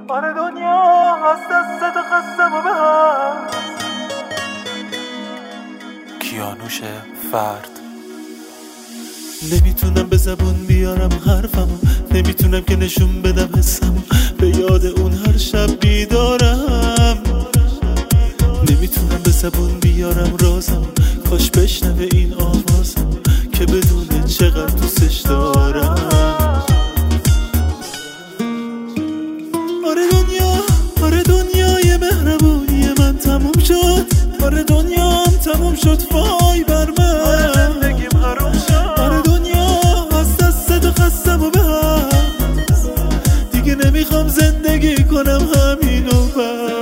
آره دنیا از دست تو خستم و به هم. کیانوش فرد. نمیتونم به زبون بیارم حرفمو، نمیتونم که نشون بدم حسمو، به یاد اون هر شب بیدارم. نمیتونم به زبون بیارم رازمو، کاش بشنوه این آوازم که بدونه چقدر دوستش دارم. آره دنیای مهربونی من تموم شد، آره دنیام تموم شد وای بر من. آره زندگیم حروم شد، آره دنیا از دست تو خستم و به هم، دیگه نمیخوام زندگی کنم همینو بس.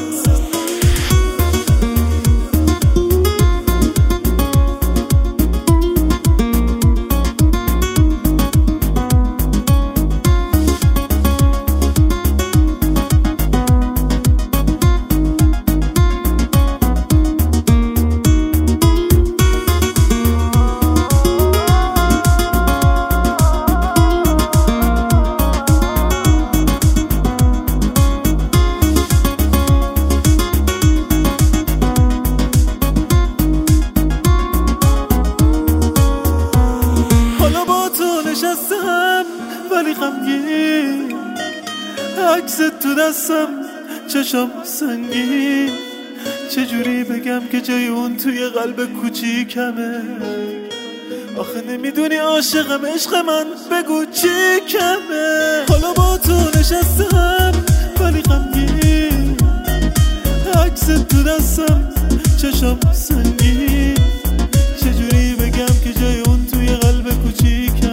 نشستم ولی غمگین، عکست تو دستم چشم سنگین، چجوری بگم که جای اون توی قلب کوچیکمه؟ آخه نمیدونی عاشقم عشق من، بگو چی کمه؟ حالا با تو نشستم ولی غمگین، عکست تو دستم چشم سنگین، چجوری بگم که جای اون توی قلب کوچیکمه؟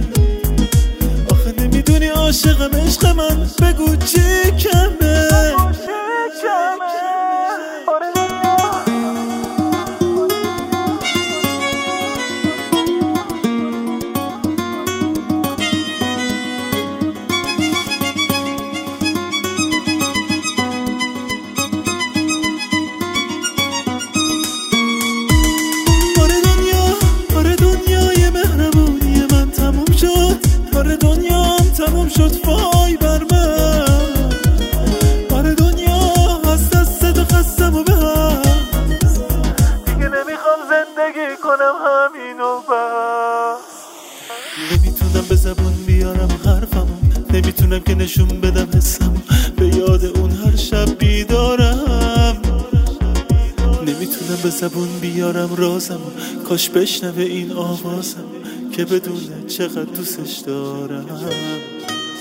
عاشقم عشق من، بگو چی کمه؟ آره دنیای مهربونی من تموم شد، آره دنیام تموم شد وای بر من. آره دنیا از دست تو خستم و به هم، دیگه نمیخوام زندگی کنم همینو بس. نمیتونم به زبون بیارم حرفمو، نمیتونم که نشون بدم حسمو، به یاد اون هر شب بیدارم. نمیتونم به زبون بیارم رازمو، کاش بشنوه این آوازم که بدونه چقدر دوستش دارم.